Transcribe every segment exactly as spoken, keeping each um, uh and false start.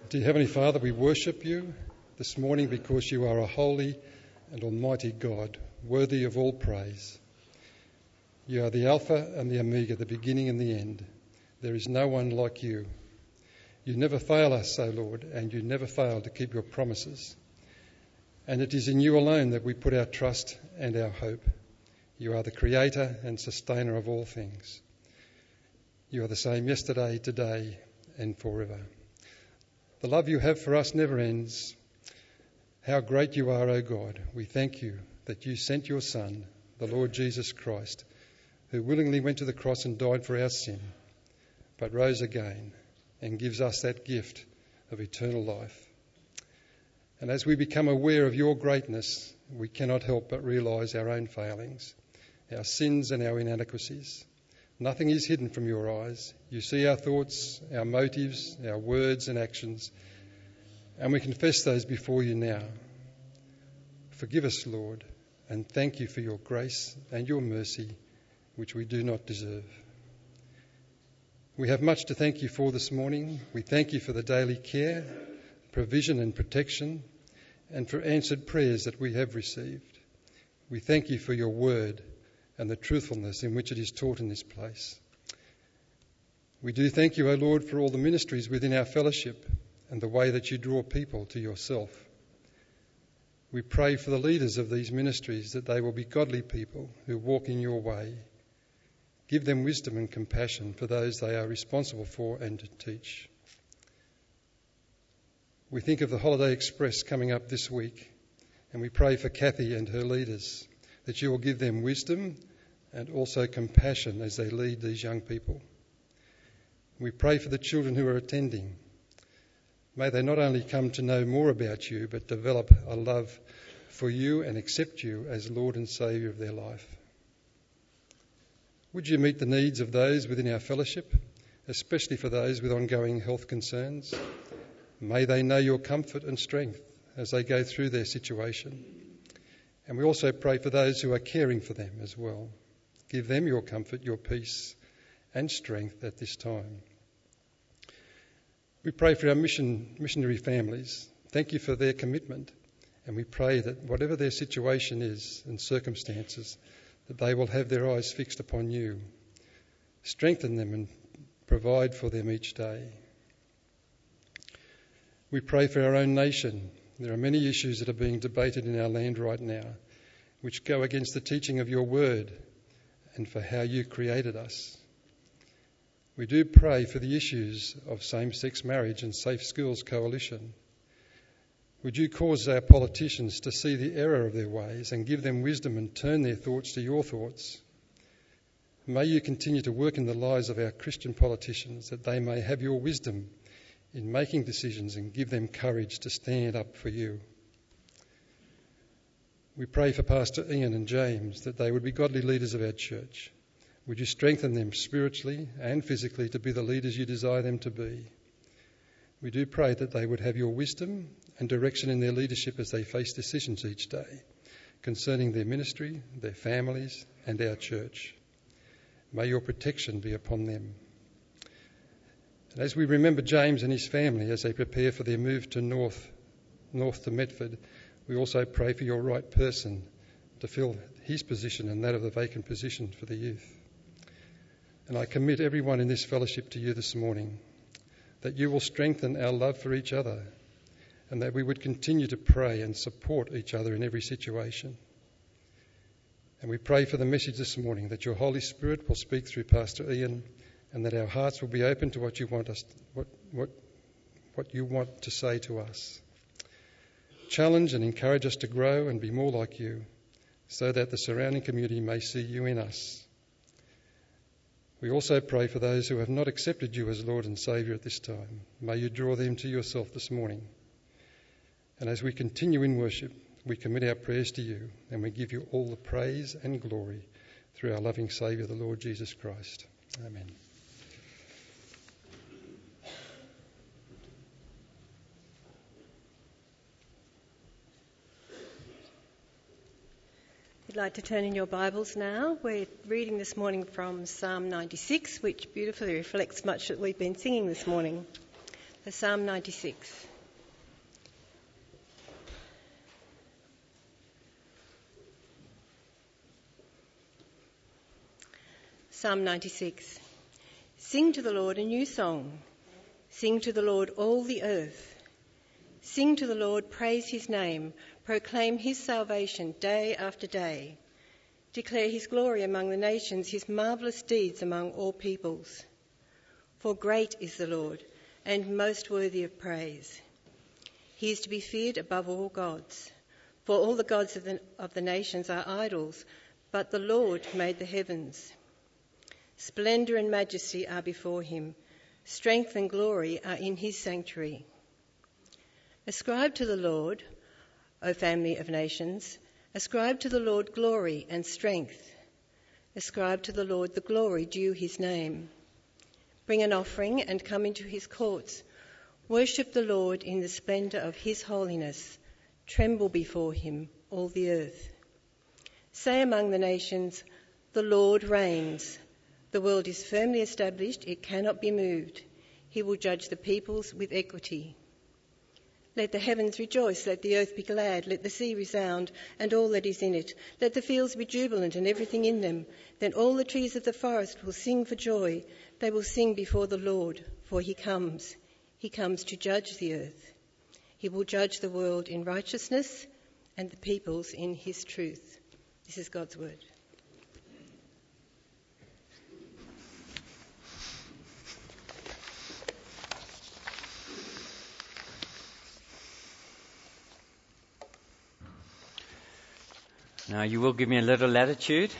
Dear Heavenly Father, we worship you this morning because you are a holy and almighty God, worthy of all praise. You are the Alpha and the Omega, the beginning and the end. There is no one like you. You never fail us, O Lord, and you never fail to keep your promises. And it is in you alone that we put our trust and our hope. You are the creator and sustainer of all things. You are the same yesterday, today, and forever. The love you have for us never ends. How great you are, O God. We thank you that you sent your Son, the Lord Jesus Christ, who willingly went to the cross and died for our sin, but rose again and gives us that gift of eternal life. And as we become aware of your greatness, we cannot help but realise our own failings, our sins and our inadequacies. Nothing is hidden from your eyes. You see our thoughts, our motives, our words and actions, and we confess those before you now. Forgive us, Lord, and thank you for your grace and your mercy, which we do not deserve. We have much to thank you for this morning. We thank you for the daily care, provision and protection, and for answered prayers that we have received. We thank you for your word and the truthfulness in which it is taught in this place. We do thank you, O Lord, for all the ministries within our fellowship and the way that you draw people to yourself. We pray for the leaders of these ministries that they will be godly people who walk in your way. Give them wisdom and compassion for those they are responsible for and to teach. We think of the Holiday Express coming up this week, and we pray for Kathy and her leaders, that you will give them wisdom and also compassion as they lead these young people. We pray for the children who are attending. May they not only come to know more about you, but develop a love for you and accept you as Lord and Saviour of their life. Would you meet the needs of those within our fellowship, especially for those with ongoing health concerns? May they know your comfort and strength as they go through their situation. And we also pray for those who are caring for them as well. Give them your comfort, your peace and strength at this time. We pray for our mission, missionary families. Thank you for their commitment. And we pray that whatever their situation is and circumstances, that they will have their eyes fixed upon you. Strengthen them and provide for them each day. We pray for our own nation. There are many issues that are being debated in our land right now, which go against the teaching of your word and for how you created us. We do pray for the issues of same-sex marriage and Safe Schools Coalition. Would you cause our politicians to see the error of their ways and give them wisdom and turn their thoughts to your thoughts? May you continue to work in the lives of our Christian politicians that they may have your wisdom in making decisions and give them courage to stand up for you. We pray for Pastor Ian and James that they would be godly leaders of our church. Would you strengthen them spiritually and physically to be the leaders you desire them to be? We do pray that they would have your wisdom and direction in their leadership as they face decisions each day concerning their ministry, their families and our church. May your protection be upon them. And as we remember James and his family as they prepare for their move to north, north to Medford, we also pray for your right person to fill his position and that of the vacant position for the youth. And I commit everyone in this fellowship to you this morning, that you will strengthen our love for each other and that we would continue to pray and support each other in every situation. And we pray for the message this morning, that your Holy Spirit will speak through Pastor Ian and that our hearts will be open to what you want us, what, what, what you want to say to us. Challenge and encourage us to grow and be more like you, so that the surrounding community may see you in us. We also pray for those who have not accepted you as Lord and Saviour at this time. May you draw them to yourself this morning. And as we continue in worship, we commit our prayers to you and we give you all the praise and glory through our loving Saviour, the Lord Jesus Christ. Amen. If you'd like to turn in your Bibles now, we're reading this morning from Psalm ninety-six, which beautifully reflects much that we've been singing this morning. for Psalm ninety-six. Psalm ninety-six. Sing to the Lord a new song. Sing to the Lord all the earth. Sing to the Lord, praise his name. Proclaim his salvation day after day. Declare his glory among the nations, his marvellous deeds among all peoples. For great is the Lord, and most worthy of praise. He is to be feared above all gods. For all the gods of the, of the nations are idols, but the Lord made the heavens. Splendour and majesty are before him. Strength and glory are in his sanctuary. Ascribe to the Lord, O family of nations, ascribe to the Lord glory and strength. Ascribe to the Lord the glory due his name. Bring an offering and come into his courts. Worship the Lord in the splendour of his holiness. Tremble before him, all the earth. Say among the nations, the Lord reigns. The world is firmly established, it cannot be moved. He will judge the peoples with equity. Let the heavens rejoice, let the earth be glad, let the sea resound and all that is in it. Let the fields be jubilant and everything in them. Then all the trees of the forest will sing for joy. They will sing before the Lord, for he comes. He comes to judge the earth. He will judge the world in righteousness and the peoples in his truth. This is God's word. Now, you will give me a little latitude.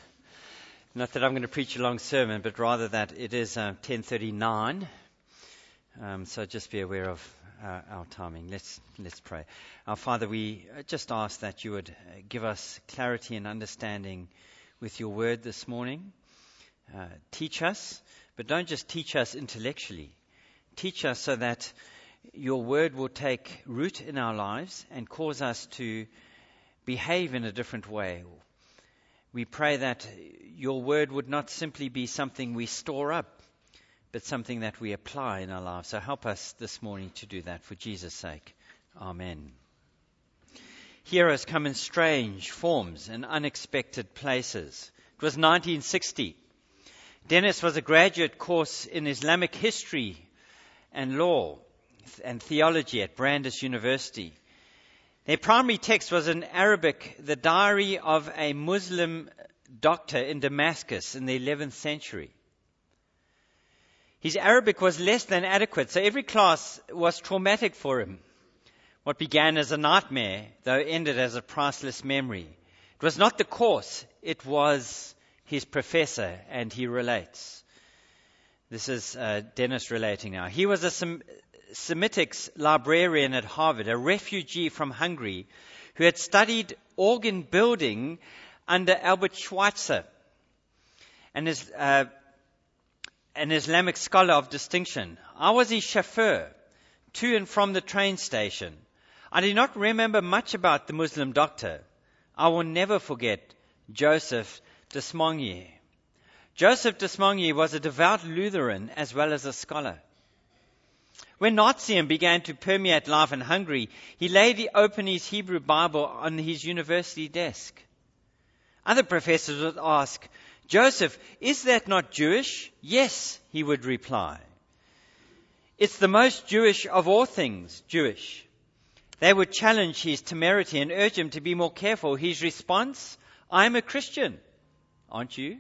Not that I'm going to preach a long sermon, but rather that it is uh, ten thirty-nine. Um, so just be aware of uh, our timing. Let's let's pray. Our Father, we just ask that you would give us clarity and understanding with your word this morning. Uh, teach us, but don't just teach us intellectually. Teach us so that your word will take root in our lives and cause us to behave in a different way. We pray that your word would not simply be something we store up, but something that we apply in our lives. So help us this morning to do that for Jesus' sake. Amen. Heroes come in strange forms and unexpected places. It was nineteen sixty. Dennis was a graduate course in Islamic history and law and theology at Brandeis University. Their primary text was in Arabic, the diary of a Muslim doctor in Damascus in the eleventh century. His Arabic was less than adequate, so every class was traumatic for him. What began as a nightmare, though, ended as a priceless memory. It was not the course, it was his professor, and he relates. This is uh, Dennis relating now. He was a Sem- Semitics librarian at Harvard, a refugee from Hungary who had studied organ building under Albert Schweitzer, and is uh, an Islamic scholar of distinction. I was his chauffeur to and from the train station. I do not remember much about the Muslim doctor. I will never forget Joseph Desmonnier. Joseph Desmonnier was a devout Lutheran as well as a scholar. When Nazism began to permeate life in Hungary, he laid open his Hebrew Bible on his university desk. Other professors would ask, "Joseph, is that not Jewish?" "Yes," he would reply. "It's the most Jewish of all things, Jewish." They would challenge his temerity and urge him to be more careful. His response, "I'm a Christian. Aren't you?"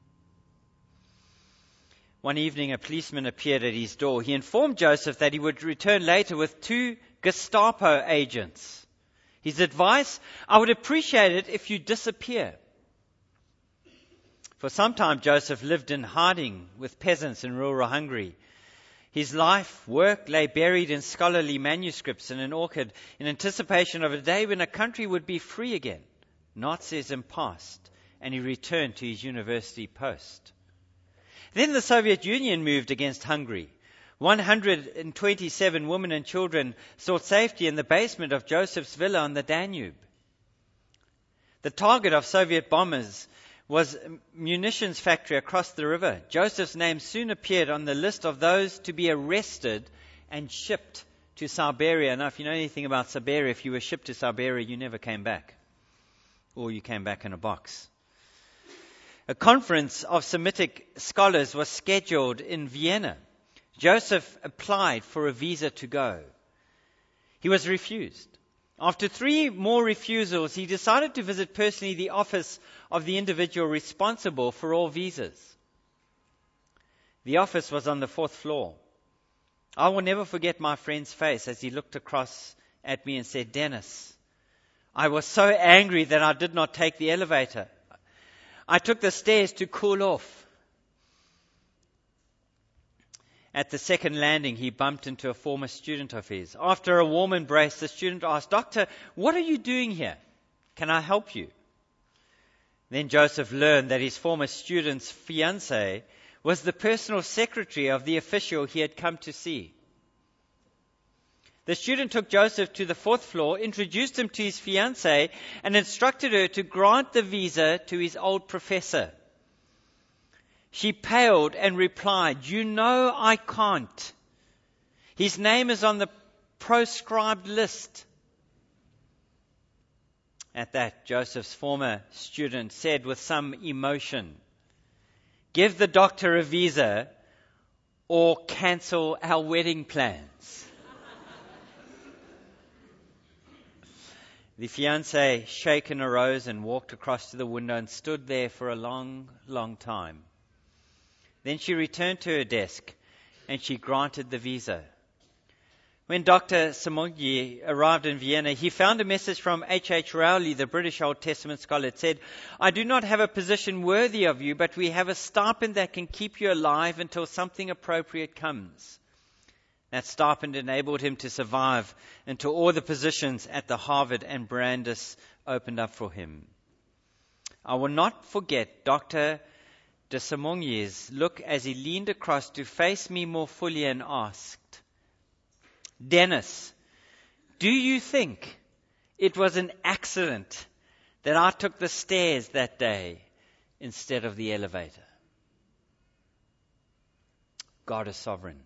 One evening, a policeman appeared at his door. He informed Joseph that he would return later with two Gestapo agents. His advice, "I would appreciate it if you disappear." For some time, Joseph lived in hiding with peasants in rural Hungary. His life, work lay buried in scholarly manuscripts in an orchard in anticipation of a day when a country would be free again. Nazism passed, and he returned to his university post. Then the Soviet Union moved against Hungary. one hundred twenty-seven women and children sought safety in the basement of Joseph's villa on the Danube. The target of Soviet bombers was a munitions factory across the river. Joseph's name soon appeared on the list of those to be arrested and shipped to Siberia. Now, if you know anything about Siberia, if you were shipped to Siberia, you never came back. Or you came back in a box. A conference of Semitic scholars was scheduled in Vienna. Joseph applied for a visa to go. He was refused. After three more refusals, he decided to visit personally the office of the individual responsible for all visas. The office was on the fourth floor. I will never forget my friend's face as he looked across at me and said, "Dennis, I was so angry that I did not take the elevator. I took the stairs to cool off." At the second landing, he bumped into a former student of his. After a warm embrace, the student asked, "Doctor, what are you doing here? Can I help you?" Then Joseph learned that his former student's fiancée was the personal secretary of the official he had come to see. The student took Joseph to the fourth floor, introduced him to his fiancée, and instructed her to grant the visa to his old professor. She paled and replied, "You know I can't. His name is on the proscribed list." At that, Joseph's former student said with some emotion, "Give the doctor a visa or cancel our wedding plans." The fiancée, shaken, arose and walked across to the window and stood there for a long, long time. Then she returned to her desk and she granted the visa. When Doctor Samogyi arrived in Vienna, he found a message from H H Rowley, the British Old Testament scholar. It said, "I do not have a position worthy of you, but we have a stipend that can keep you alive until something appropriate comes." That stipend enabled him to survive until all the positions at the Harvard and Brandeis opened up for him. I will not forget Doctor de Samogyi's look as he leaned across to face me more fully and asked, "Dennis, do you think it was an accident that I took the stairs that day instead of the elevator?" God is sovereign.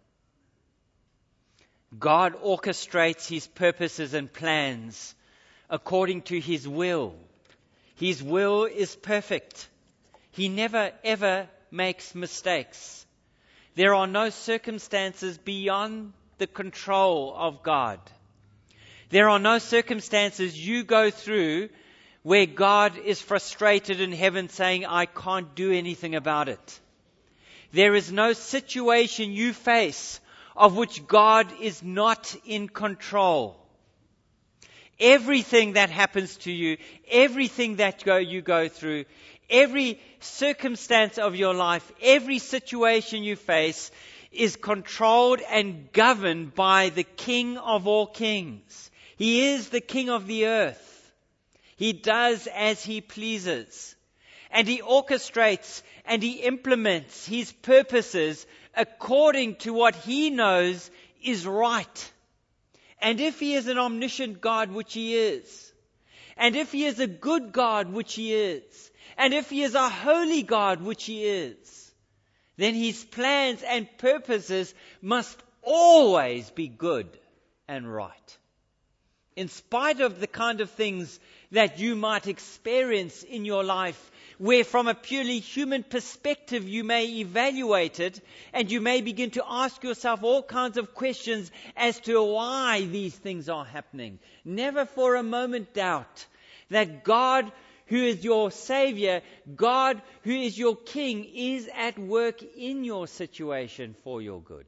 God orchestrates His purposes and plans according to His will. His will is perfect. He never, ever makes mistakes. There are no circumstances beyond the control of God. There are no circumstances you go through where God is frustrated in heaven saying, "I can't do anything about it." There is no situation you face of which God is not in control. Everything that happens to you, everything that go, you go through, every circumstance of your life, every situation you face is controlled and governed by the King of all kings. He is the King of the earth. He does as He pleases. And He orchestrates and He implements His purposes according to what He knows is right. And if He is an omniscient God, which He is, and if He is a good God, which He is, and if He is a holy God, which He is, then His plans and purposes must always be good and right. In spite of the kind of things that you might experience in your life, where from a purely human perspective you may evaluate it, and you may begin to ask yourself all kinds of questions as to why these things are happening. Never for a moment doubt that God, who is your Savior, God, who is your King, is at work in your situation for your good.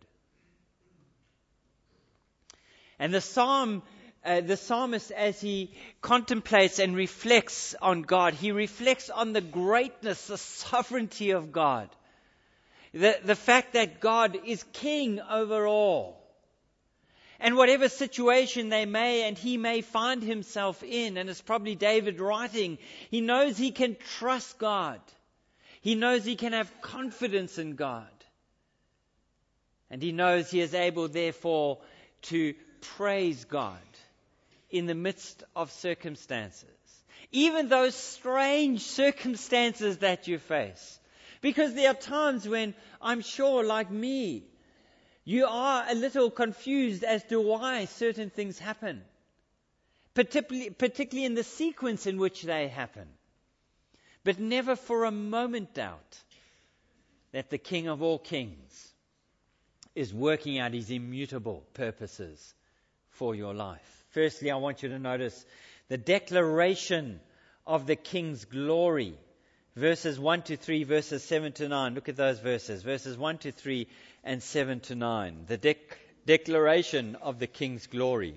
And the psalm Uh, the psalmist, as he contemplates and reflects on God, he reflects on the greatness, the sovereignty of God. The, the fact that God is king over all. And whatever situation they may and he may find himself in, and it's probably David writing, he knows he can trust God. He knows he can have confidence in God. And he knows he is able, therefore, to praise God in the midst of circumstances. Even those strange circumstances that you face. Because there are times when, I'm sure like me, You are a little confused as to why certain things happen, particularly, particularly in the sequence in which they happen. But never for a moment doubt that the King of all kings is working out his immutable purposes for your life. Firstly, I want you to notice the declaration of the King's glory. Verses one to three, verses seven to nine. Look at those verses. Verses one to three and seven to nine. The dec- declaration of the King's glory.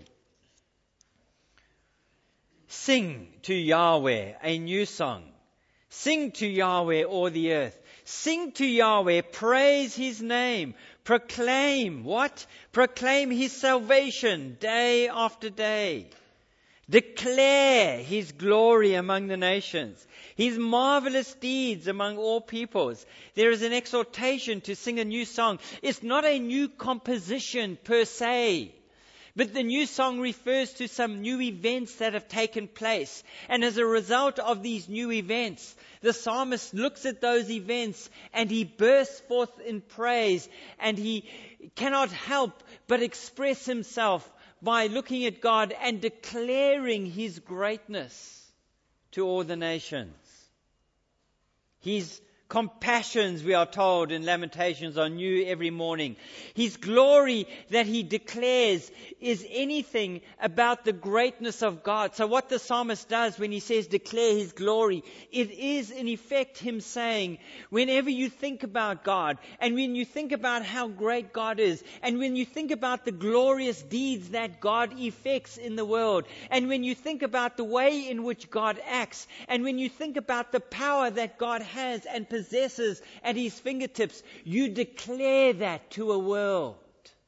Sing to Yahweh a new song. Sing to Yahweh, all the earth. Sing to Yahweh, praise His name. Proclaim what? Proclaim His salvation day after day. Declare His glory among the nations, His marvelous deeds among all peoples. There is an exhortation to sing a new song. It's not a new composition per se, but the new song refers to some new events that have taken place. And as a result of these new events, the psalmist looks at those events and he bursts forth in praise, and he cannot help but express himself by looking at God and declaring His greatness to all the nations. His compassions, we are told in Lamentations, are new every morning. His glory that He declares is anything about the greatness of God. So what the psalmist does when he says declare His glory, it is in effect him saying, whenever you think about God, and when you think about how great God is, and when you think about the glorious deeds that God effects in the world, and when you think about the way in which God acts, and when you think about the power that God has and possesses at His fingertips, you declare that to a world.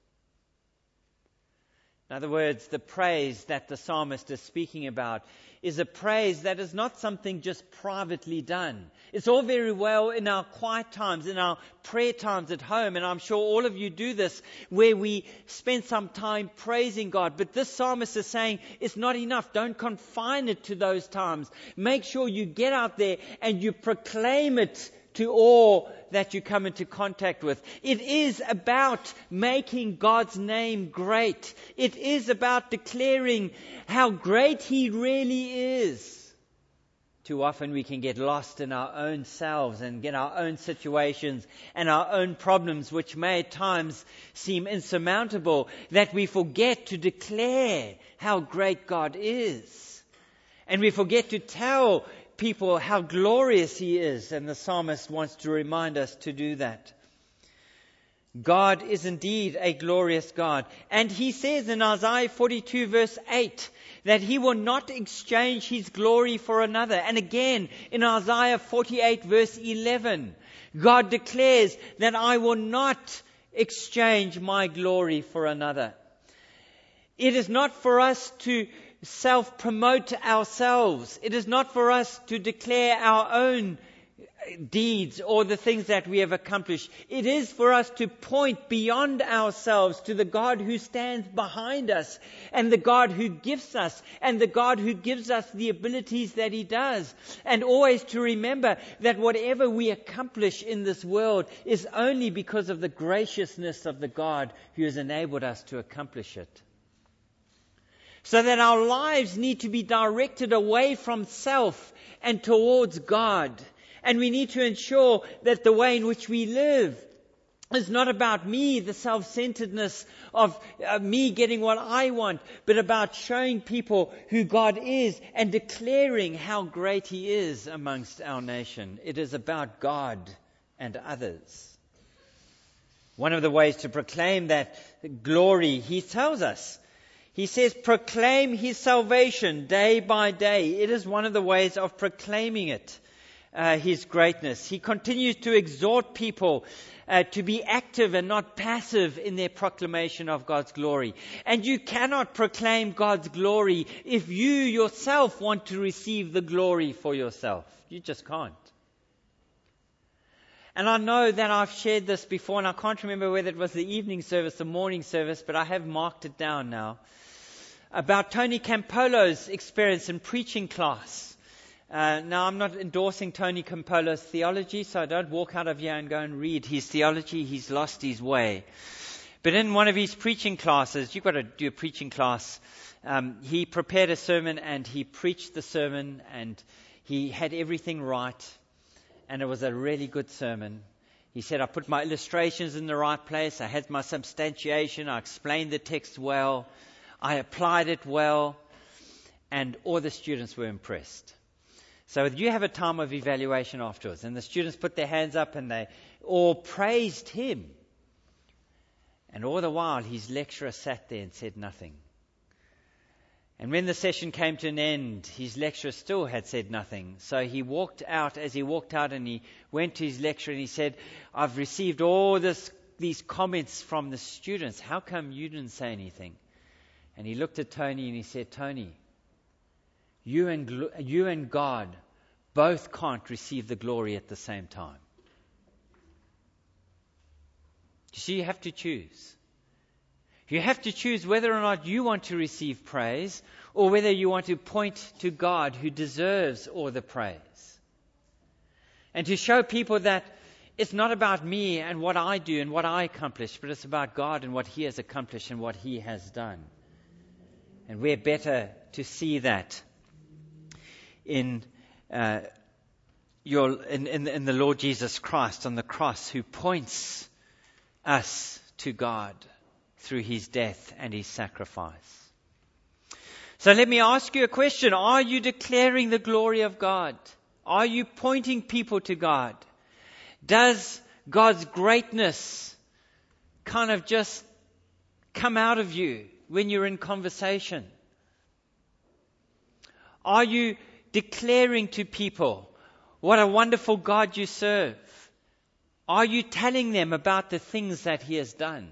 In other words, the praise that the psalmist is speaking about is a praise that is not something just privately done. It's all very well in our quiet times, in our prayer times at home, and I'm sure all of you do this, where we spend some time praising God. But this psalmist is saying it's not enough. Don't confine it to those times. Make sure you get out there and you proclaim it to all that you come into contact with. It is about making God's name great. It is about declaring how great He really is. Too often we can get lost in our own selves and get our own situations and our own problems, which may at times seem insurmountable, that we forget to declare how great God is. And we forget to tell people how glorious He is, and the psalmist wants to remind us to do that. God is indeed a glorious God, and He says in Isaiah forty-two verse eight that He will not exchange His glory for another. And again in Isaiah forty-eight verse eleven, God declares that I will not exchange my glory for another. It is not for us to self-promote ourselves. It is not for us to declare our own deeds or the things that we have accomplished. It is for us to point beyond ourselves to the God who stands behind us, and the God who gives us, and the God who gives us the abilities that He does. And always to remember that whatever we accomplish in this world is only because of the graciousness of the God who has enabled us to accomplish it. So that our lives need to be directed away from self and towards God. And we need to ensure that the way in which we live is not about me, the self-centeredness of uh, me getting what I want, but about showing people who God is and declaring how great He is amongst our nation. It is about God and others. One of the ways to proclaim that glory, He tells us, He says, proclaim His salvation day by day. It is one of the ways of proclaiming it, uh, His greatness. He continues to exhort people uh, to be active and not passive in their proclamation of God's glory. And you cannot proclaim God's glory if you yourself want to receive the glory for yourself. You just can't. And I know that I've shared this before, and I can't remember whether it was the evening service, the morning service, but I have marked it down now, about Tony Campolo's experience in preaching class. Uh, now, I'm not endorsing Tony Campolo's theology, so don't walk out of here and go and read his theology. He's lost his way. But in one of his preaching classes, you've got to do a preaching class, um, he prepared a sermon and he preached the sermon and he had everything right. And it was a really good sermon. He said, I put my illustrations in the right place. I had my substantiation. I explained the text well. I applied it well. And all the students were impressed. So you have a time of evaluation afterwards. And the students put their hands up and they all praised him. And all the while, his lecturer sat there and said nothing. And when the session came to an end, his lecturer still had said nothing. So he walked out, as he walked out and he went to his lecturer and he said, I've received all this, these comments from the students. How come you didn't say anything? And he looked at Tony and he said, Tony, you and, you and God both can't receive the glory at the same time. You see, you have to choose. You have to choose whether or not you want to receive praise or whether you want to point to God who deserves all the praise. And to show people that it's not about me and what I do and what I accomplish, but it's about God and what He has accomplished and what He has done. And we're better to see that in uh, your in, in, in the Lord Jesus Christ on the cross, who points us to God through His death and His sacrifice. So let me ask you a question. Are you declaring the glory of God? Are you pointing people to God? Does God's greatness kind of just come out of you when you're in conversation? Are you declaring to people what a wonderful God you serve? Are you telling them about the things that He has done?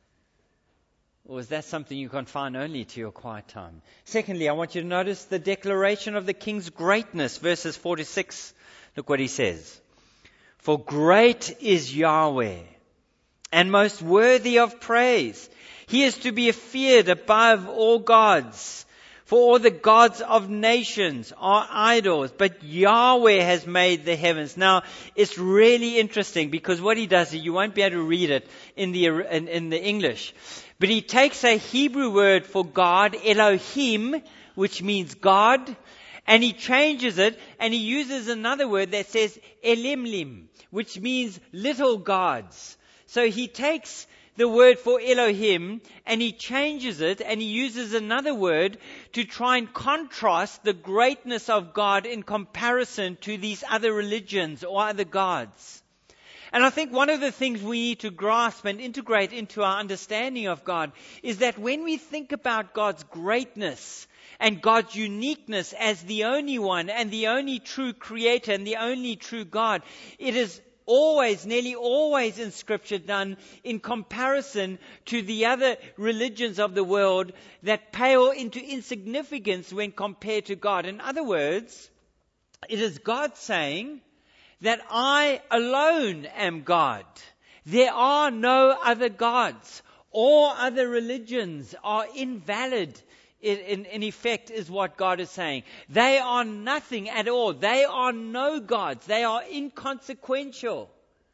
Or is that something you confine only to your quiet time? Secondly, I want you to notice the declaration of the King's greatness, verses four to six. Look what he says. For great is Yahweh, and most worthy of praise. He is to be feared above all gods. For all the gods of nations are idols, but Yahweh has made the heavens. Now, it's really interesting because what he does, you won't be able to read it in the in, in the English. But he takes a Hebrew word for God, Elohim, which means God, and he changes it, and he uses another word that says Elimlim, which means little gods. So he takes the word for Elohim and he changes it, and he uses another word to try and contrast the greatness of God in comparison to these other religions or other gods. And I think one of the things we need to grasp and integrate into our understanding of God is that when we think about God's greatness and God's uniqueness as the only one and the only true creator and the only true God, it is always, nearly always in Scripture done in comparison to the other religions of the world that pale into insignificance when compared to God. In other words, it is God saying that I alone am God. There are no other gods. All other religions are invalid. In, in, in effect, is what God is saying. They are nothing at all. They are no gods. They are inconsequential.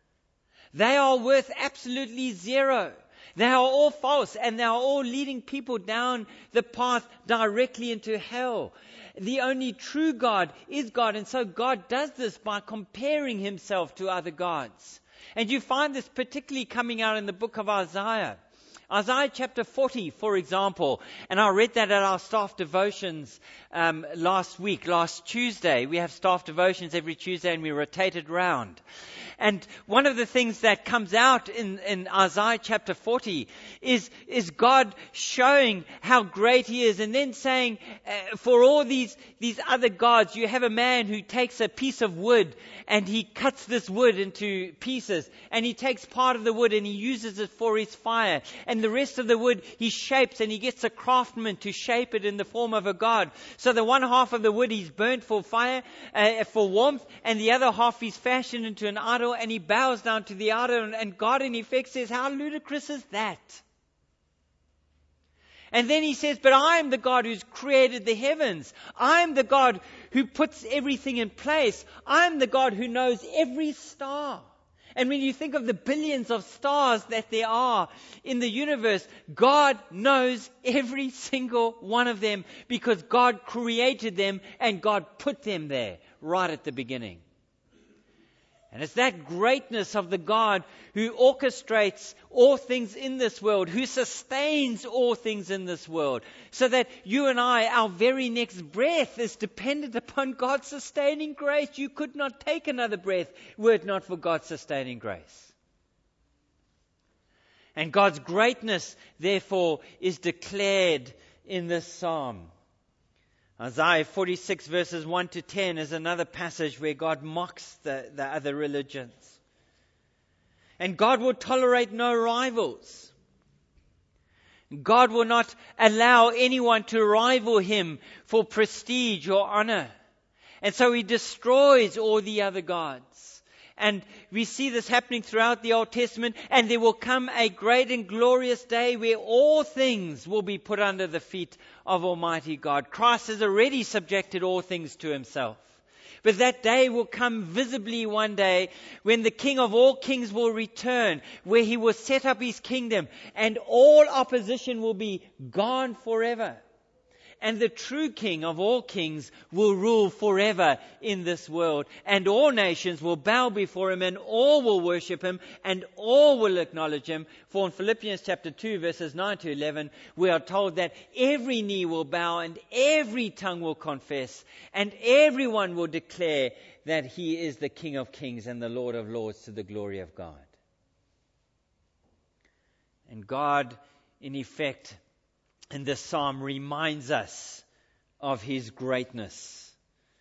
They are worth absolutely zero. They are all false, and they are all leading people down the path directly into hell. The only true God is God, and so God does this by comparing Himself to other gods. And you find this particularly coming out in the book of Isaiah. Isaiah chapter forty, for example, and I read that at our staff devotions um, last week, last Tuesday. We have staff devotions every Tuesday and we rotate it round. And one of the things that comes out in, in Isaiah chapter forty is, is God showing how great He is, and then saying, uh, for all these, these other gods, you have a man who takes a piece of wood and he cuts this wood into pieces, and he takes part of the wood and he uses it for his fire, and the rest of the wood he shapes, and he gets a craftsman to shape it in the form of a god. So the one half of the wood he's burnt for fire, uh, for warmth, and the other half he's fashioned into an idol, and he bows down to the idol, and God in effect says, how ludicrous is that? And then He says, but I am the God who's created the heavens. I am the God who puts everything in place. I am the God who knows every star. And when you think of the billions of stars that there are in the universe, God knows every single one of them because God created them and God put them there right at the beginning. And it's that greatness of the God who orchestrates all things in this world, who sustains all things in this world, so that you and I, our very next breath is dependent upon God's sustaining grace. You could not take another breath were it not for God's sustaining grace. And God's greatness, therefore, is declared in this psalm. Isaiah forty-six verses one to ten is another passage where God mocks the, the other religions. And God will tolerate no rivals. God will not allow anyone to rival him for prestige or honor. And so he destroys all the other gods. And we see this happening throughout the Old Testament. And there will come a great and glorious day where all things will be put under the feet of Almighty God. Christ has already subjected all things to himself. But that day will come visibly one day when the King of all kings will return, where he will set up his kingdom and all opposition will be gone forever. And the true King of all kings will rule forever in this world. And all nations will bow before him and all will worship him and all will acknowledge him. For in Philippians chapter two verses nine to eleven, we are told that every knee will bow and every tongue will confess and everyone will declare that he is the King of kings and the Lord of lords to the glory of God. And God, in effect, and this psalm reminds us of his greatness.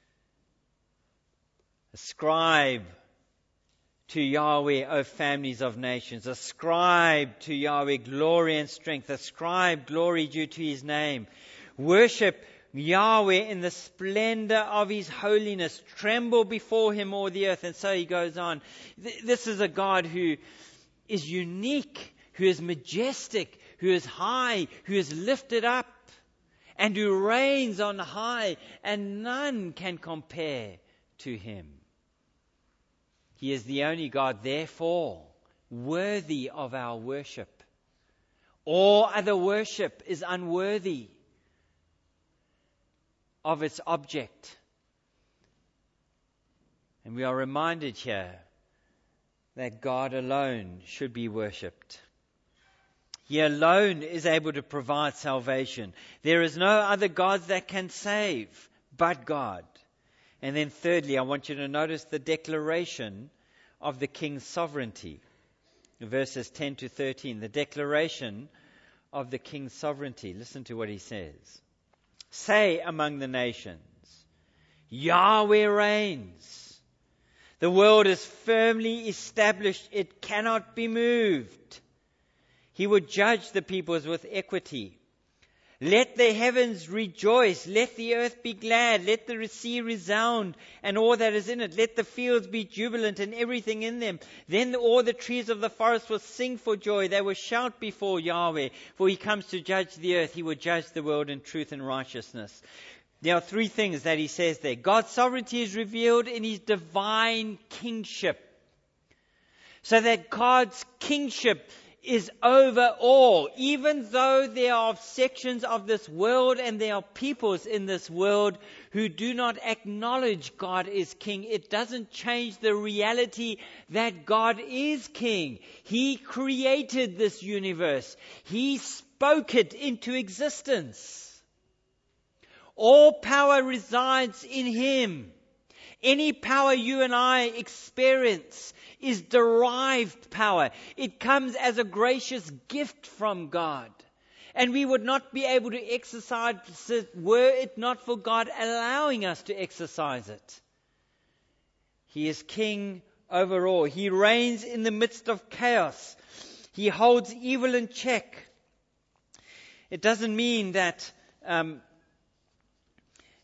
Ascribe to Yahweh, O families of nations. Ascribe to Yahweh glory and strength. Ascribe glory due to his name. Worship Yahweh in the splendor of his holiness. Tremble before him, all the earth. And so he goes on. This is a God who is unique, who is majestic, who is high, who is lifted up, and who reigns on high, and none can compare to him. He is the only God, therefore, worthy of our worship. All other worship is unworthy of its object. And we are reminded here that God alone should be worshipped. He alone is able to provide salvation. There is no other gods that can save but God. And then thirdly, I want you to notice the declaration of the king's sovereignty. Verses ten to thirteen, the declaration of the king's sovereignty. Listen to what he says. Say among the nations, Yahweh reigns. The world is firmly established. It cannot be moved. He would judge the peoples with equity. Let the heavens rejoice. Let the earth be glad. Let the sea resound and all that is in it. Let the fields be jubilant and everything in them. Then all the trees of the forest will sing for joy. They will shout before Yahweh. For he comes to judge the earth. He will judge the world in truth and righteousness. There are three things that he says there. God's sovereignty is revealed in his divine kingship. So that God's kingship is over all. Even though there are sections of this world and there are peoples in this world who do not acknowledge God is king, it doesn't change the reality that God is king. He created this universe. He spoke it into existence. All power resides in him. Any power you and I experience is derived power. It comes as a gracious gift from God. And we would not be able to exercise it were it not for God allowing us to exercise it. He is king over all. He reigns in the midst of chaos. He holds evil in check. It doesn't mean that um,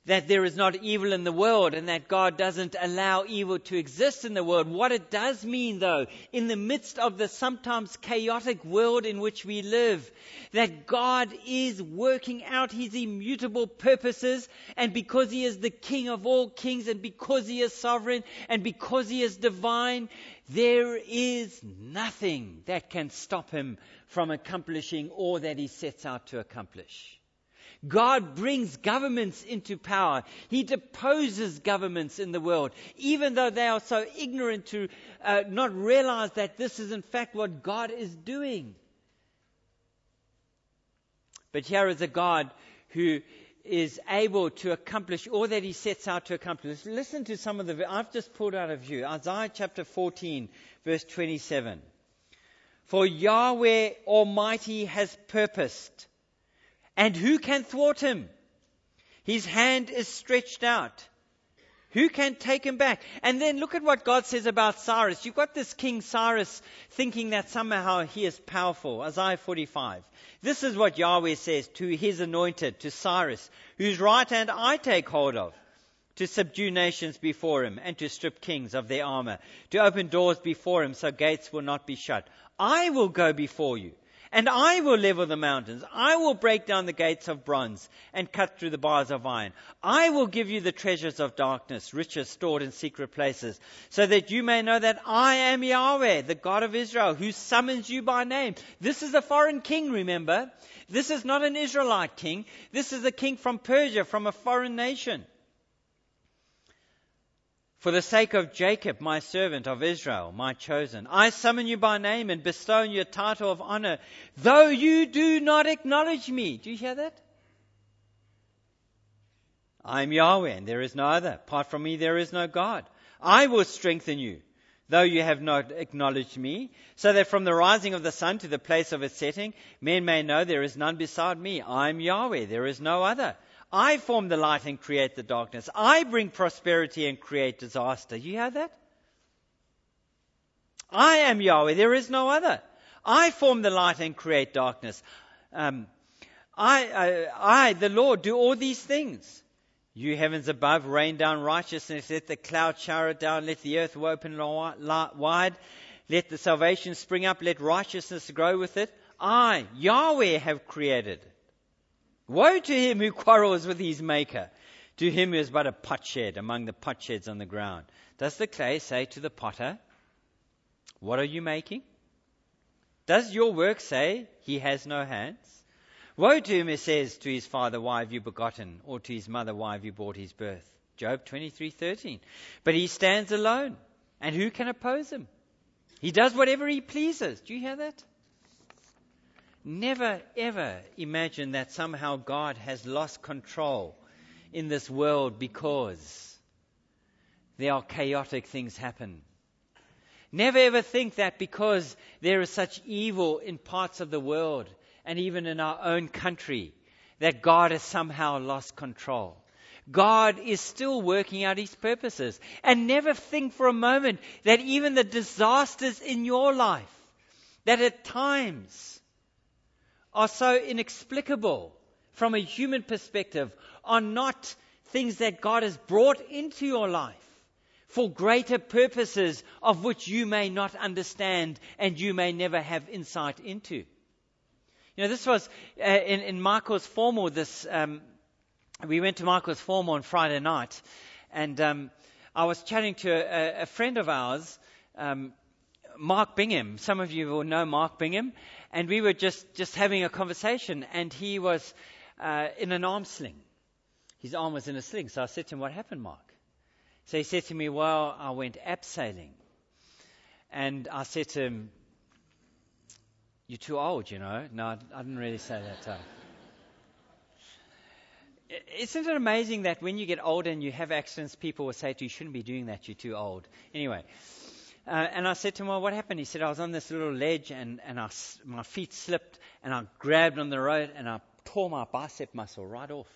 that there is not evil in the world and that God doesn't allow evil to exist in the world. What it does mean, though, in the midst of the sometimes chaotic world in which we live, that God is working out his immutable purposes, and because he is the King of all kings, and because he is sovereign, and because he is divine, there is nothing that can stop him from accomplishing all that he sets out to accomplish. God brings governments into power. He deposes governments in the world, even though they are so ignorant to uh, not realize that this is in fact what God is doing. But here is a God who is able to accomplish all that he sets out to accomplish. Listen to some of the, I've just pulled out of you, Isaiah chapter fourteen, verse twenty-seven. For Yahweh Almighty has purposed, and who can thwart him? His hand is stretched out. Who can take him back? And then look at what God says about Cyrus. You've got this King Cyrus thinking that somehow he is powerful. Isaiah forty-five. This is what Yahweh says to his anointed, to Cyrus, whose right hand I take hold of, to subdue nations before him, and to strip kings of their armor, to open doors before him so gates will not be shut. I will go before you, and I will level the mountains. I will break down the gates of bronze and cut through the bars of iron. I will give you the treasures of darkness, riches stored in secret places, so that you may know that I am Yahweh, the God of Israel, who summons you by name. This is a foreign king, remember. This is not an Israelite king. This is a king from Persia, from a foreign nation. For the sake of Jacob, my servant, of Israel, my chosen, I summon you by name and bestow on you a title of honor, though you do not acknowledge me. Do you hear that? I am Yahweh, and there is no other. Apart from me, there is no God. I will strengthen you, though you have not acknowledged me, so that from the rising of the sun to the place of its setting, men may know there is none beside me. I am Yahweh, there is no other. I form the light and create the darkness. I bring prosperity and create disaster. You hear that? I am Yahweh, there is no other. I form the light and create darkness. Um, I, I, I, the Lord, do all these things. You heavens above, rain down righteousness. Let the cloud shower it down. Let the earth open wide. Let the salvation spring up. Let righteousness grow with it. I, Yahweh, have created. Woe to him who quarrels with his maker, to him who is but a potsherd among the potsheds on the ground. Does the clay say to the potter, what are you making? Does your work say he has no hands? Woe to him who says to his father, why have you begotten? Or to his mother, why have you brought his birth? Job twenty-three thirteen. But he stands alone, and who can oppose him? He does whatever he pleases. Do you hear that? Never, ever imagine that somehow God has lost control in this world because there are chaotic things happen. Never ever think that because there is such evil in parts of the world and even in our own country that God has somehow lost control. God is still working out his purposes. And never think for a moment that even the disasters in your life, that at times are so inexplicable from a human perspective, are not things that God has brought into your life for greater purposes of which you may not understand and you may never have insight into. You know, this was uh, in, in Michael's Formal. This um, we went to Michael's Formal on Friday night, and um, I was chatting to a, a friend of ours, um, Mark Bingham. Some of you will know Mark Bingham. And we were just, just having a conversation, and he was uh, in an arm sling. His arm was in a sling. So I said to him, what happened, Mark? So he said to me, well, I went abseiling. And I said to him, you're too old, you know. No, I, I didn't really say that time. Isn't it amazing that when you get older and you have accidents, people will say to you, you shouldn't be doing that, you're too old. Anyway. Uh, and I said to him, well, what happened? He said, I was on this little ledge and, and I, my feet slipped and I grabbed on the road and I tore my bicep muscle right off.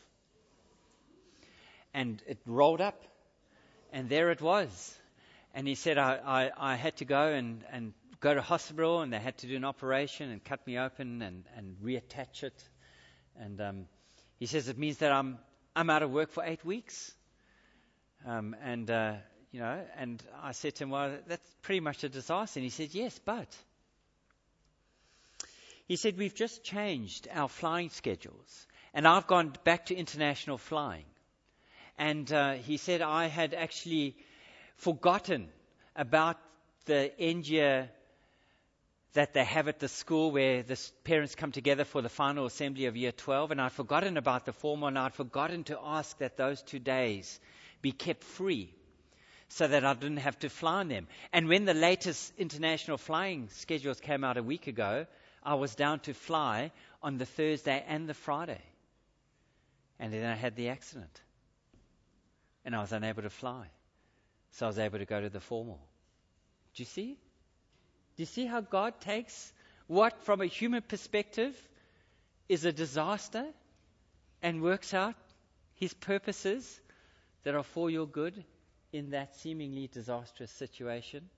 And it rolled up and there it was. And he said, I, I, I had to go and, and go to hospital and they had to do an operation and cut me open and, and reattach it. And um, he says, it means that I'm I'm out of work for eight weeks. Um, and, uh, you know, and I said to him, well, that's pretty much a disaster. And he said, yes, but. He said, we've just changed our flying schedules. And I've gone back to international flying. And uh, he said, I had actually forgotten about the end year that they have at the school where the parents come together for the final assembly of year twelve. And I'd forgotten about the formal, and I'd forgotten to ask that those two days be kept free so that I didn't have to fly on them. And when the latest international flying schedules came out a week ago, I was down to fly on the Thursday and the Friday. And then I had the accident. And I was unable to fly. So I was able to go to the formal. Do you see? Do you see how God takes what, from a human perspective, is a disaster and works out His purposes that are for your good in that seemingly disastrous situation?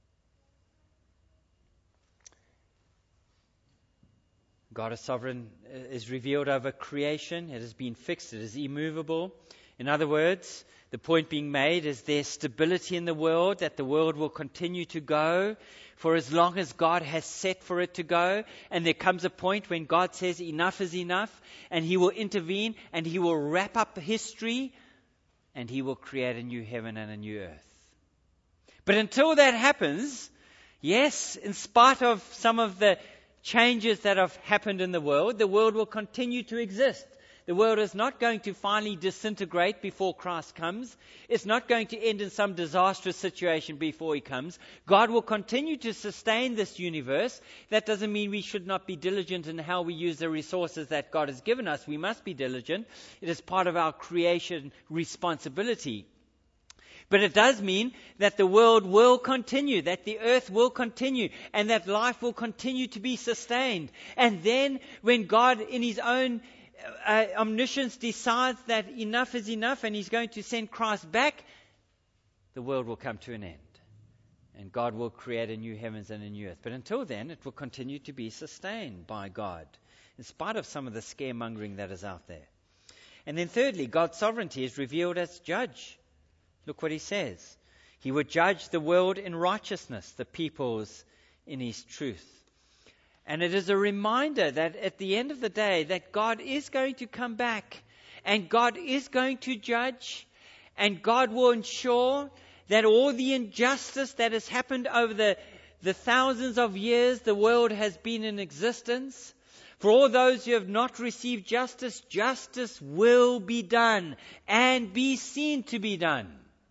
God is sovereign, is revealed over creation. It has been fixed. It is immovable. In other words, the point being made is there's stability in the world, that the world will continue to go for as long as God has set for it to go. And there comes a point when God says enough is enough, and He will intervene, and He will wrap up history, and He will create a new heaven and a new earth. But until that happens, yes, in spite of some of the changes that have happened in the world, the world will continue to exist. The world is not going to finally disintegrate before Christ comes. It's not going to end in some disastrous situation before He comes. God will continue to sustain this universe. That doesn't mean we should not be diligent in how we use the resources that God has given us. We must be diligent. It is part of our creation responsibility. But it does mean that the world will continue, that the earth will continue, and that life will continue to be sustained. And then when God, in His own uh, omniscience, decides that enough is enough and He's going to send Christ back, the world will come to an end. And God will create a new heavens and a new earth. But until then, it will continue to be sustained by God, in spite of some of the scaremongering that is out there. And then thirdly, God's sovereignty is revealed as judge. Look what He says. He would judge the world in righteousness, the peoples in His truth. And it is a reminder that at the end of the day, that God is going to come back, and God is going to judge, and God will ensure that all the injustice that has happened over the, the thousands of years the world has been in existence, for all those who have not received justice, justice will be done and be seen to be done.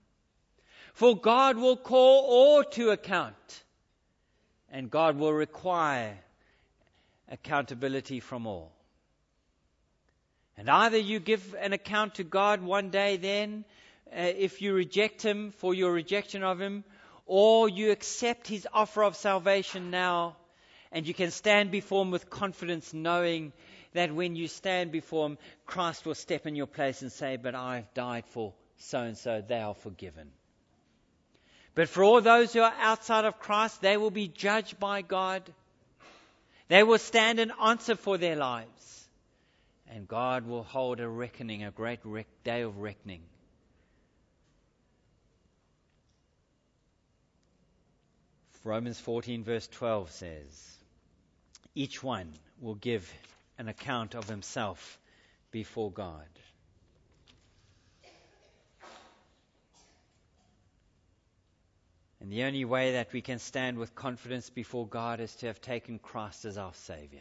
For God will call all to account, and God will require accountability from all. And either you give an account to God one day then, uh, if you reject Him for your rejection of Him, or you accept His offer of salvation now, and you can stand before Him with confidence, knowing that when you stand before Him, Christ will step in your place and say, but I've died for so-and-so, they are forgiven. But for all those who are outside of Christ, they will be judged by God. They will stand and answer for their lives. And God will hold a reckoning, a great rec- day of reckoning. Romans fourteen verse twelve says, each one will give an account of himself before God. And the only way that we can stand with confidence before God is to have taken Christ as our Savior.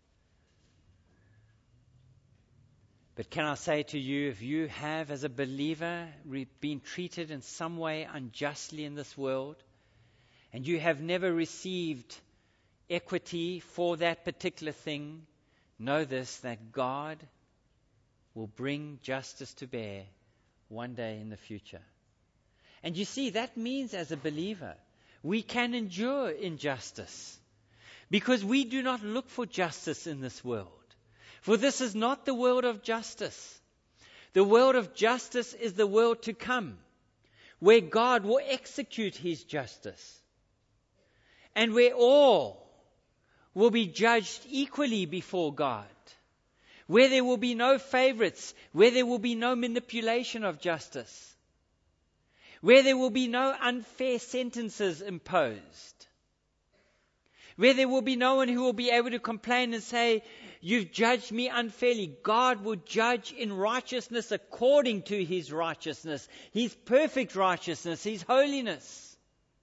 But can I say to you, if you have, as a believer, re- been treated in some way unjustly in this world, and you have never received equity for that particular thing, know this, that God will bring justice to bear one day in the future. And you see, that means as a believer, we can endure injustice, because we do not look for justice in this world. For this is not the world of justice. The world of justice is the world to come, where God will execute His justice, and where all will be judged equally before God, where there will be no favorites, where there will be no manipulation of justice, where there will be no unfair sentences imposed, where there will be no one who will be able to complain and say, you've judged me unfairly. God will judge in righteousness according to his righteousness, his perfect righteousness, his holiness.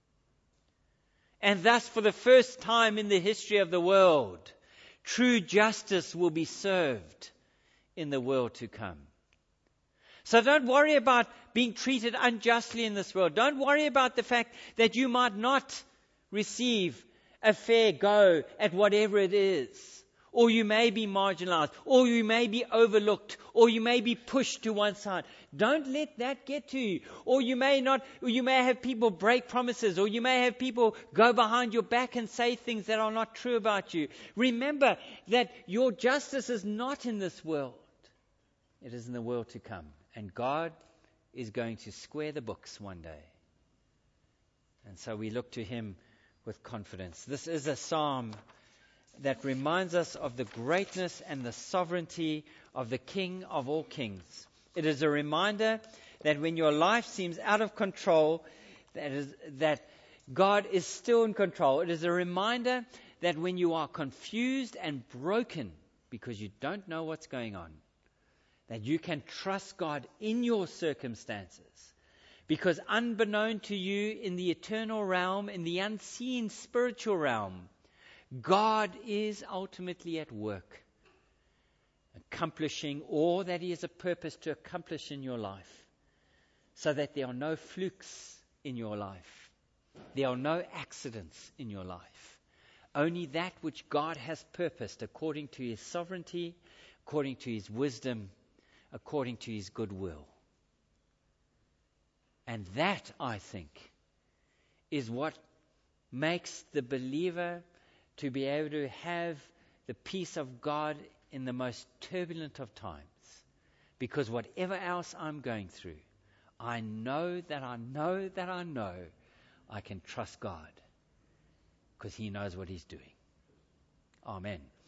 And thus, for the first time in the history of the world, true justice will be served in the world to come. So don't worry about being treated unjustly in this world. Don't worry about the fact that you might not receive a fair go at whatever it is. Or you may be marginalized, or you may be overlooked, or you may be pushed to one side. Don't let that get to you. Or you may not, or you may have people break promises, or you may have people go behind your back and say things that are not true about you. Remember that your justice is not in this world. It is in the world to come. And God is going to square the books one day. And so we look to him with confidence. This is a psalm that reminds us of the greatness and the sovereignty of the King of all kings. It is a reminder that when your life seems out of control, that is, that God is still in control. It is a reminder that when you are confused and broken because you don't know what's going on, that you can trust God in your circumstances. Because unbeknown to you in the eternal realm, in the unseen spiritual realm, God is ultimately at work, accomplishing all that he has a purpose to accomplish in your life, so that there are no flukes in your life. There are no accidents in your life. Only that which God has purposed according to his sovereignty, according to his wisdom, according to his goodwill. And that, I think, is what makes the believer to be able to have the peace of God in the most turbulent of times. Because whatever else I'm going through, I know that I know that I know I can trust God, because he knows what he's doing. Amen.